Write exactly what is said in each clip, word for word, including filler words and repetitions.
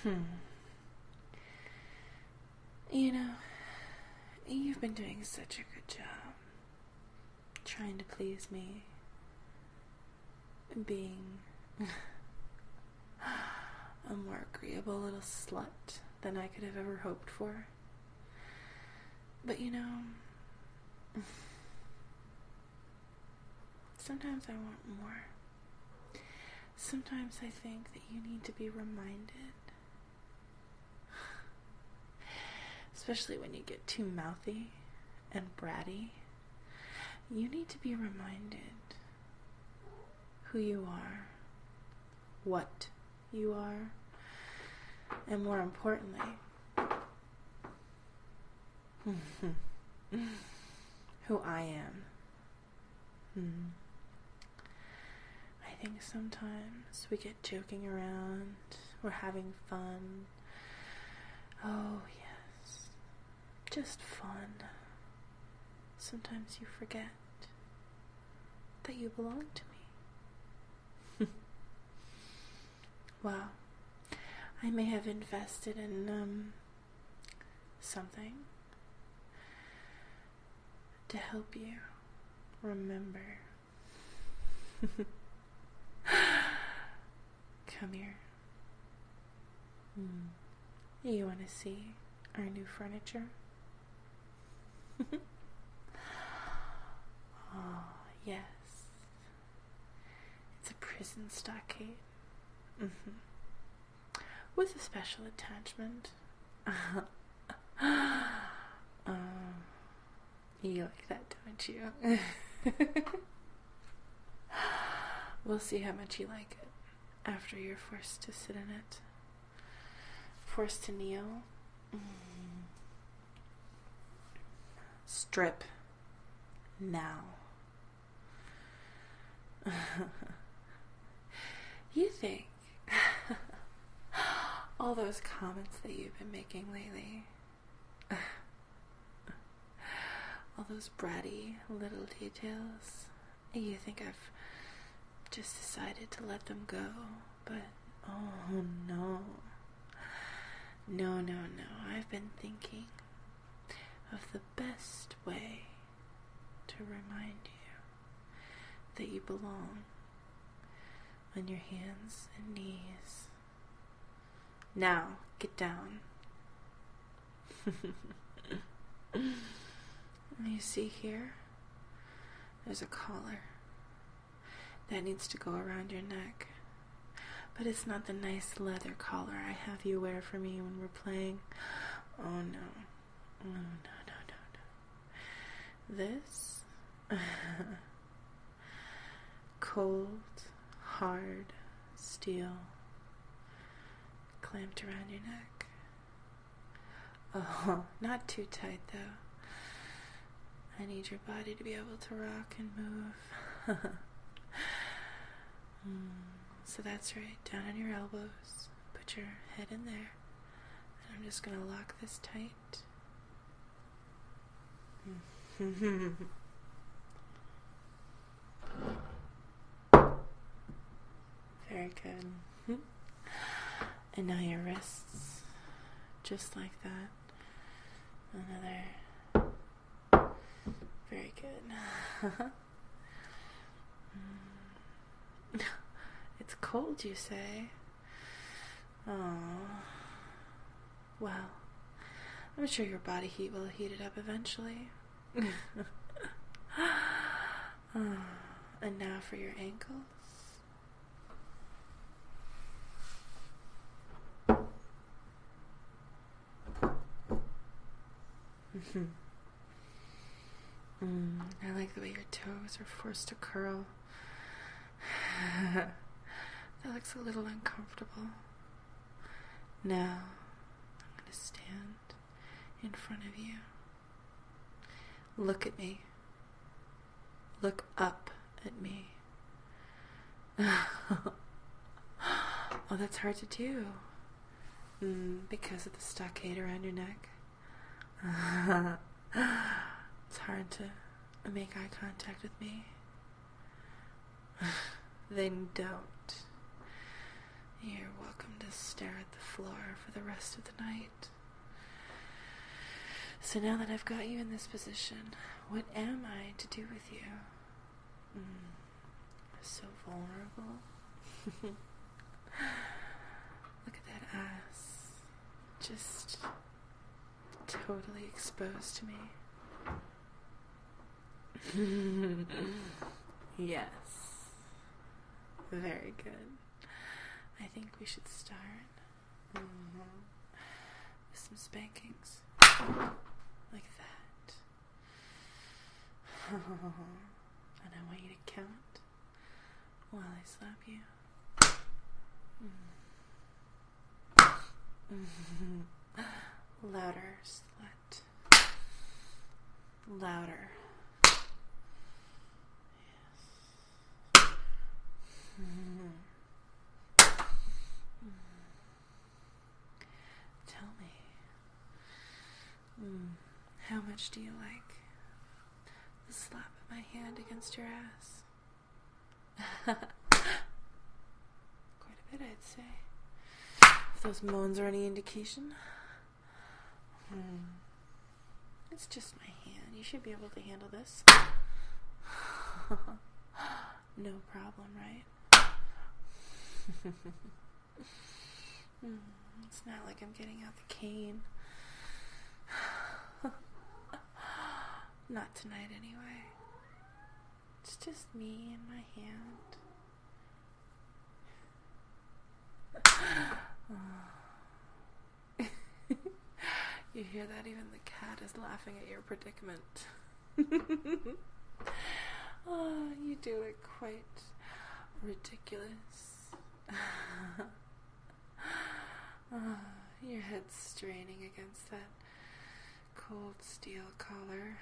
Hmm. You know, you've been doing such a good job trying to please me, being a more agreeable little slut than I could have ever hoped for. But you know, sometimes I want more. Sometimes I think that you need to be reminded, especially when you get too mouthy and bratty, you need to be reminded who you are, what you are, and more importantly, who I am. Hmm. I think sometimes we get joking around, we're having fun. Oh yes, just fun. Sometimes you forget that you belong to me. Well, I may have invested in um, something to help you remember. Come here. Mm. You want to see our new furniture? Oh, yes. It's a prison stockade. Mm-hmm. With a special attachment. um, you like that, don't you? We'll see how much you like it after you're forced to sit in it. Forced to kneel. Mm. Strip. Now. You think all those comments that you've been making lately, all those bratty little details, you think I've just decided to let them go, but oh no. No, no, no. I've been thinking of the best way to remind you that you belong on your hands and knees. Now, get down. You see here? There's a collar that needs to go around your neck. But it's not the nice leather collar I have you wear for me when we're playing. Oh no. Oh no, no, no, no. This cold, hard steel clamped around your neck. Oh, not too tight though. I need your body to be able to rock and move. mm. So that's right, down on your elbows. Put your head in there. And I'm just going to lock this tight. Very good. And now your wrists. Just like that. Another. Very good. It's cold, you say? Oh. Well, I'm sure your body heat will heat it up eventually. Oh. And now for your ankles. mm, I like the way your toes are forced to curl. That looks a little uncomfortable. Now, I'm going to stand in front of you. Look at me. Look up at me. Oh, that's hard to do. Mm, because of the stockade around your neck. It's hard to make eye contact with me. Then don't. You're welcome to stare at the floor for the rest of the night. So now that I've got you in this position, what am I to do with you? Mm, so vulnerable. Look at that ass. Just totally exposed to me. Yes. Very good. I think we should start mm-hmm. with some spankings. Like that. And I want you to count while I slap you. Mm. Mm-hmm. Louder, slut. Louder. Yes. Mm-hmm. Tell me, mm, how much do you like the slap of my hand against your ass? Quite a bit, I'd say. If those moans are any indication. Hmm. It's just my hand. You should be able to handle this. No problem, right? Hmm. It's not like I'm getting out the cane. Not tonight, anyway. It's just me and my hand. You hear that? Even the cat is laughing at your predicament. Oh, you do it quite ridiculous. Oh, your head's straining against that cold steel collar.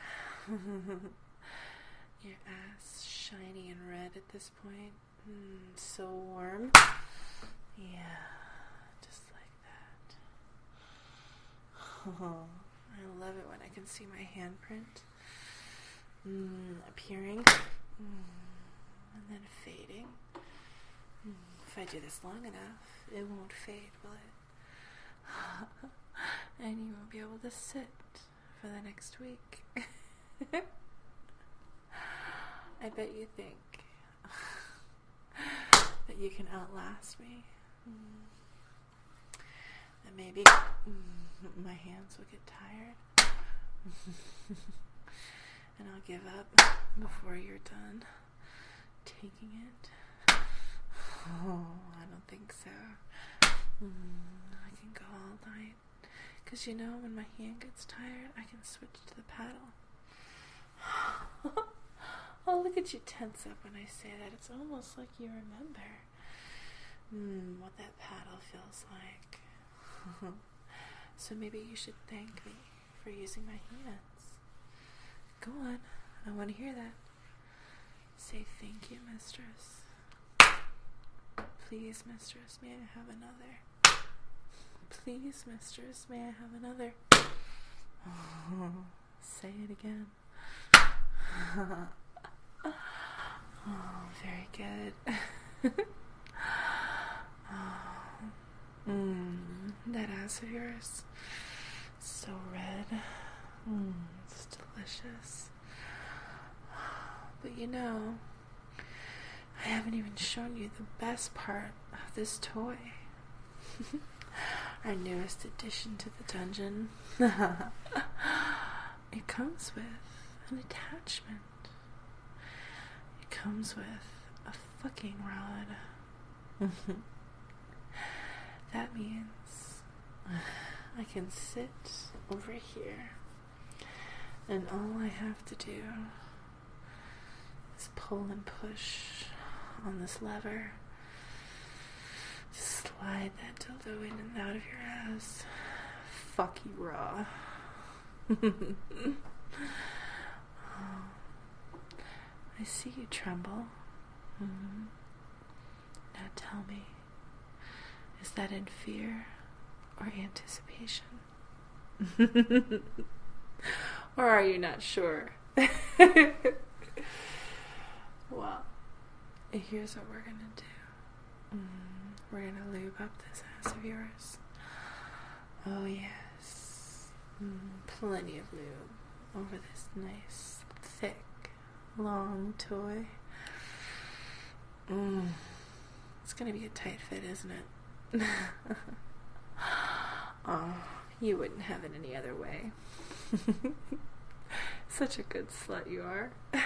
Your ass shiny and red at this point. Mm, so warm. Yeah, just like that. Oh, I love it when I can see my handprint mm, appearing mm, and then fading. Mm, if I do this long enough, it won't fade, will it? And you won't be able to sit for the next week. I bet you think that you can outlast me. Mm. And maybe mm, my hands will get tired. And I'll give up before you're done taking it. Oh, I don't think so. Mm, I can go all night. Because you know, when my hand gets tired, I can switch to the paddle. Oh, look at you tense up when I say that. It's almost like you remember mm, what that paddle feels like. So maybe you should thank me for using my hands. Go on. I want to hear that. Say thank you, mistress. Please, mistress, may I have another? Please, mistress, may I have another? Oh, say it again. Oh, very good. Oh, mm, that ass of yours, so red. Mm, it's delicious. But you know, I haven't even shown you the best part of this toy. Our newest addition to the dungeon. It comes with an attachment. It comes with a fucking rod. That means I can sit over here, and all I have to do is pull and push on this lever. Just slide that dildo in and out of your ass. Fuck you raw. Oh, I see you tremble. Mm-hmm. Now tell me, is that in fear or anticipation? Or are you not sure? Well, here's what we're gonna do. Mm, we're gonna lube up this ass of yours. Oh yes. Mm, plenty of lube over this nice, thick, long toy. Mm. It's gonna be a tight fit, isn't it? Oh, you wouldn't have it any other way. Such a good slut you are.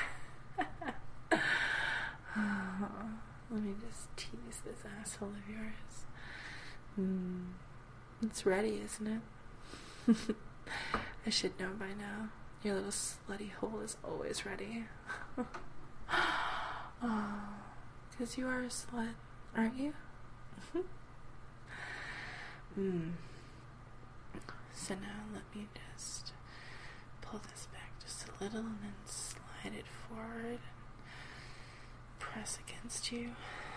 Oh, let me just tease this asshole of yours. Mm. It's ready, isn't it? I should know by now. Your little slutty hole is always ready. Oh, because you are a slut, aren't you? Mm. So now let me just pull this back just a little and then slide it forward and press against you.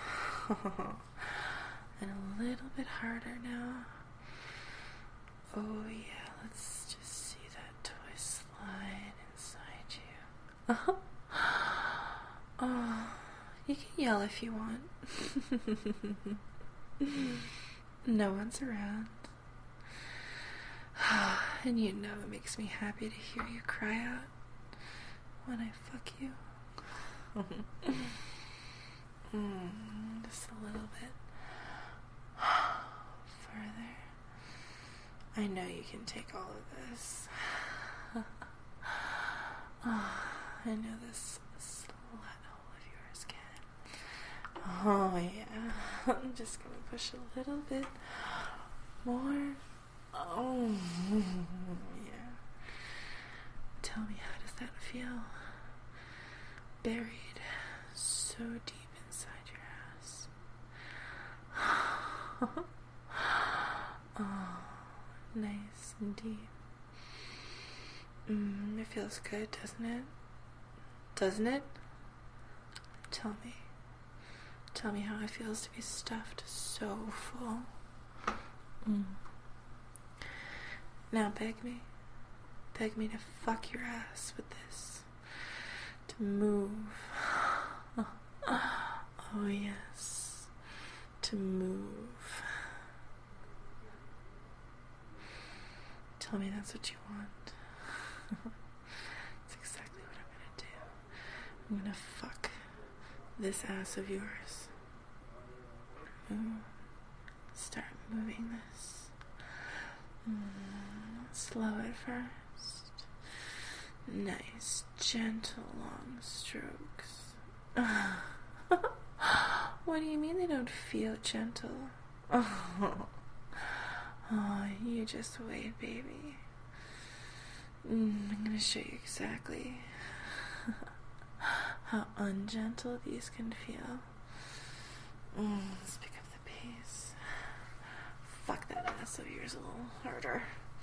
And a little bit harder now. Oh yeah, let's just see that toy slide inside you. Oh, you can yell if you want. No one's around. And you know it makes me happy to hear you cry out when I fuck you. Mm, just a little bit further. I know you can take all of this. Oh, I know this slut hole of yours can. Oh yeah. I'm just gonna push a little bit more. Oh yeah. Tell me, how does that feel? Buried so deep inside your ass. Oh, nice and deep. Mm, it feels good, doesn't it? Doesn't it? Tell me. Tell me how it feels to be stuffed so full. Mm. Now beg me. Beg me to fuck your ass with this. To move. Oh yes. To move. Tell me that's what you want. That's exactly what I'm gonna do. I'm gonna fuck this ass of yours. Move. Start moving this. Mm, slow at first. Nice, gentle, long strokes. What do you mean they don't feel gentle? Oh, oh you just wait, baby. Mm, I'm gonna show you exactly how ungentle these can feel. Mm, let's pick up the pace. Fuck that ass of yours a little harder.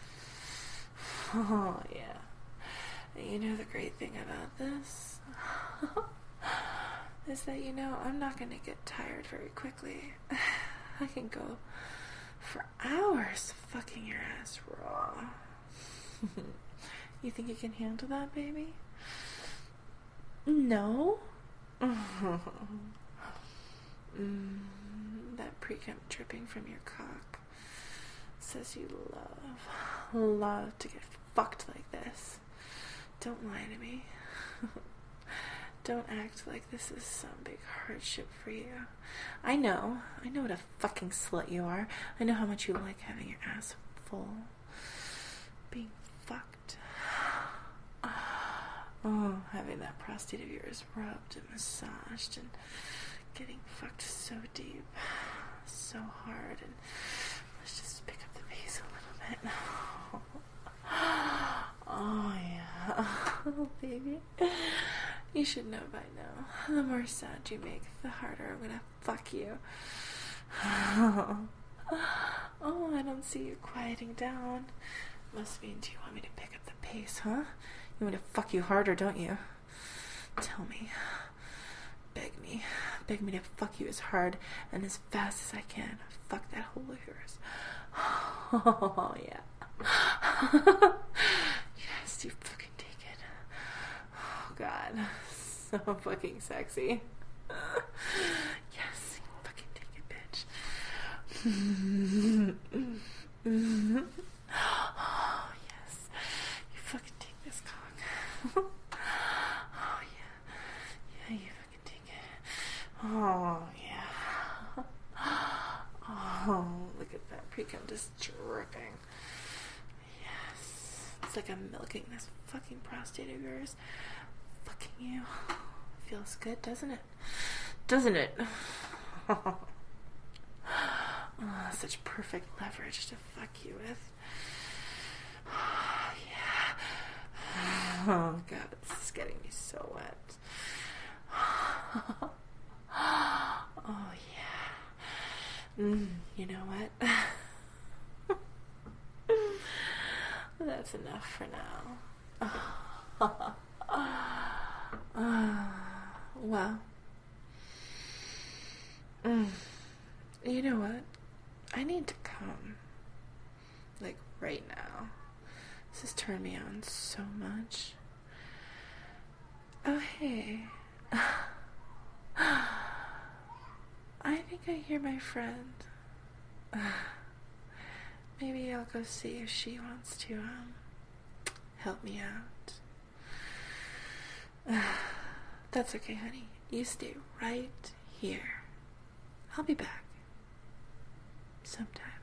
Oh, yeah. You know the great thing about this? Is that, you know, I'm not gonna get tired very quickly. I can go for hours fucking your ass raw. You think you can handle that, baby? No? Mm, that pre-cum dripping from your cock says you love, love to get fucked like this. Don't lie to me. Don't act like this is some big hardship for you. I know. I know what a fucking slut you are. I know how much you like having your ass full. Being fucked. Oh, having that prostate of yours rubbed and massaged and getting fucked so deep, so hard, and let's just pick up the pace a little bit. Oh yeah. Oh baby. You should know by now. The more sound you make, the harder I'm gonna fuck you. Oh, I don't see you quieting down. Must mean, do you want me to pick up the pace, huh? You want me to fuck you harder, don't you? Tell me. Beg me. Beg me to fuck you as hard and as fast as I can. Fuck that hole of yours. Oh, yeah. Yes, you fucking take it. Oh, God. So fucking sexy. Yes, you fucking take it, bitch. Oh, yes. You fucking take this cock. Oh, yeah. Yeah, you fucking take it. Oh, yeah. Oh, look at that pre-cum just dripping. Yes. It's like I'm milking this fucking prostate of yours. Fucking you. Feels good, doesn't it? Doesn't it? Oh, such perfect leverage to fuck you with. Oh, yeah. Oh, God, it's getting me so wet. Oh, yeah. Mm, you know what? That's enough for now. Uh, well, mm, you know what? I need to come. Like, right now. This has turned me on so much. Oh, hey. I think I hear my friend. Maybe I'll go see if she wants to, um, help me out. That's okay, honey. You stay right here. I'll be back sometime.